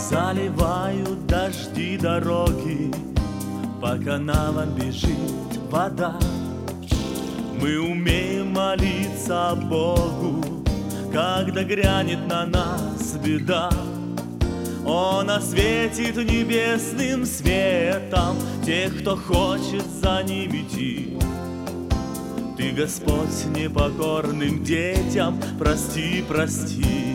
Заливают дожди дороги, по канавам бежит вода. Мы умеем молиться Богу, когда грянет на нас беда. Он осветит небесным светом тех, кто хочет за ним идти. Ты, Господь, непокорным детям прости, прости.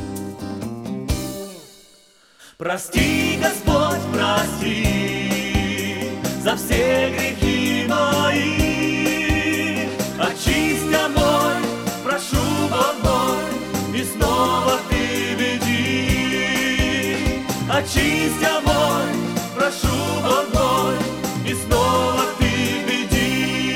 Прости, Господь, прости за все грехи мои. Очисти мой, прошу, Бог мой, и снова Ты веди. Очисти мой, прошу, Бог мой, и снова Ты веди.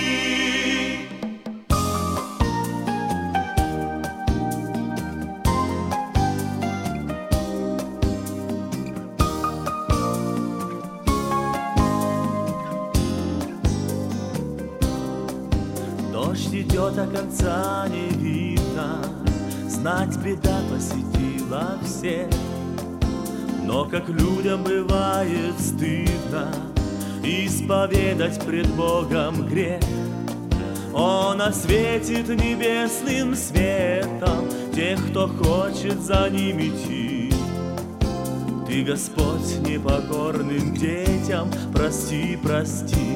Дождь идет, а конца не видно, знать, беда посетила всех. Но как людям бывает стыдно исповедать пред Богом грех. Он осветит небесным светом тех, кто хочет за ним идти. Ты, Господь, непокорным детям прости, прости.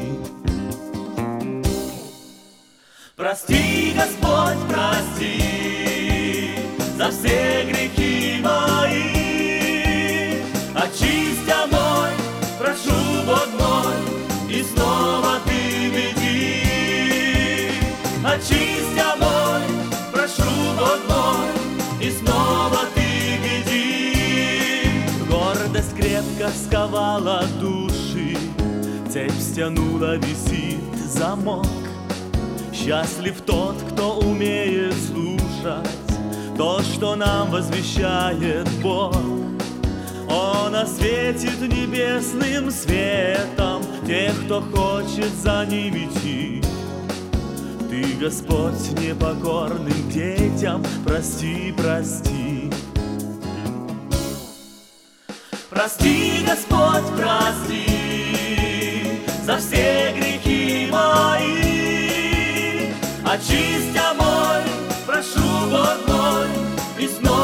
Прости, Господь, прости за все грехи мои. Очисти мой, прошу, Бог мой, и снова Ты веди. Очисти мой, прошу, Бог мой, и снова Ты веди. Гордость крепко сковала души, цепь стянула, висит замок. Счастлив тот, кто умеет слушать то, что нам возвещает Бог. Он осветит небесным светом тех, кто хочет за ним идти. Ты, Господь, непокорным детям прости, прости. Прости, Господь, прости за все грехи мои. Очисти мой, прошу, Бог мой, и снова